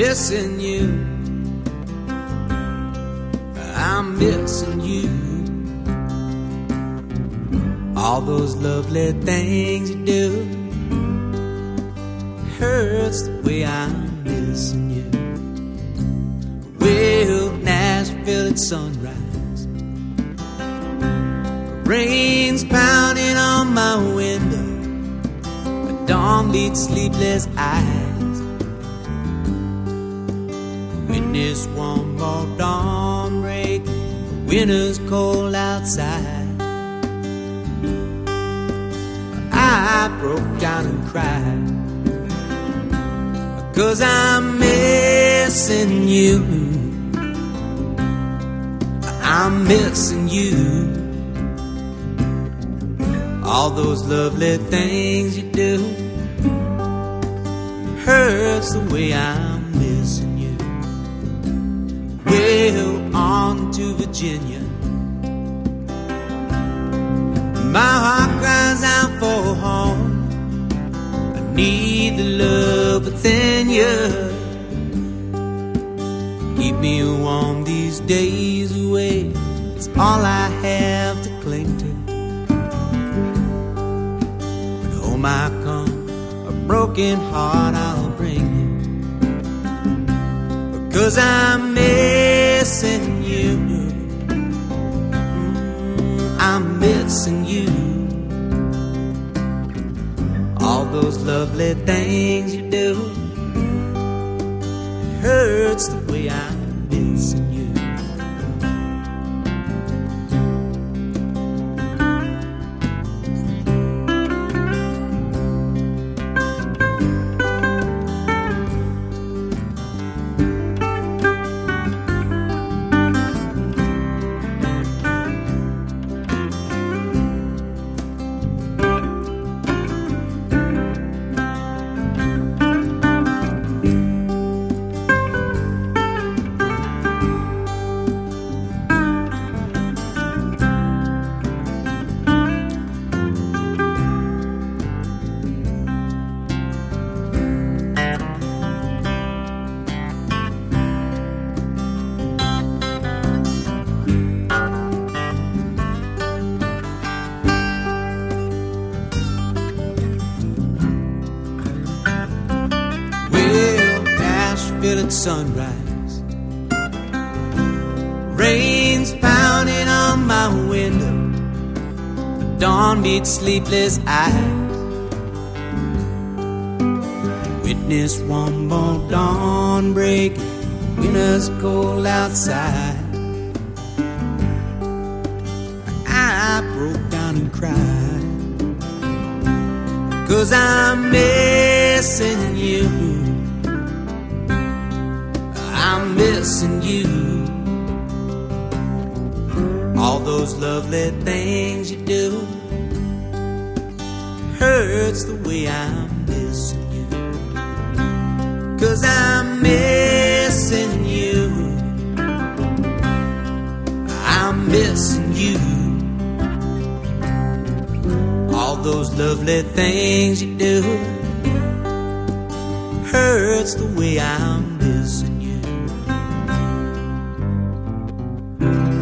missing you. I'm missing you. All those lovely things you do hurts the way I'm missing you. Well, Nashville at sunrise, rain's pounding on my window, the dawn beats sleepless eyes. Witness one more dawn break, winter's cold outside. I broke down and cried, 'cause I'm missing you. I'm missing you. All those lovely things you do hurts the way I'm missing you. Well, on to Virginia, my heart cries out for home. I need the love within you. Keep me warm these days away, it's all I have to cling to. When home I come, a broken heart I'll bring you, because I'm missing you. I'm missing you. All those lovely things you do hurts the way I'm missing you. At sunrise, rain's pounding on my window, the dawn meets sleepless eyes. Witness one more dawn break, winter's cold outside. I broke down and cried, 'cause I'm missing you. I'm missing you. All those lovely things you do hurts the way I'm missing you. 'Cause I'm missing you. I'm missing you. All those lovely things you do hurts the way I'm missing you.